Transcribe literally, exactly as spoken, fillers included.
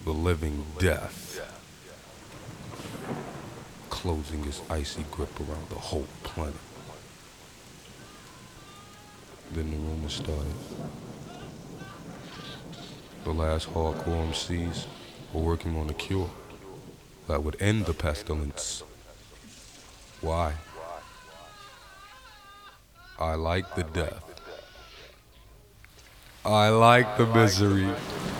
the living death, closing its icy grip around the whole planet. Then the rumors started. The last hardcore M Cs were working on a cure that would end the pestilence. Why? I like the death. I like the misery.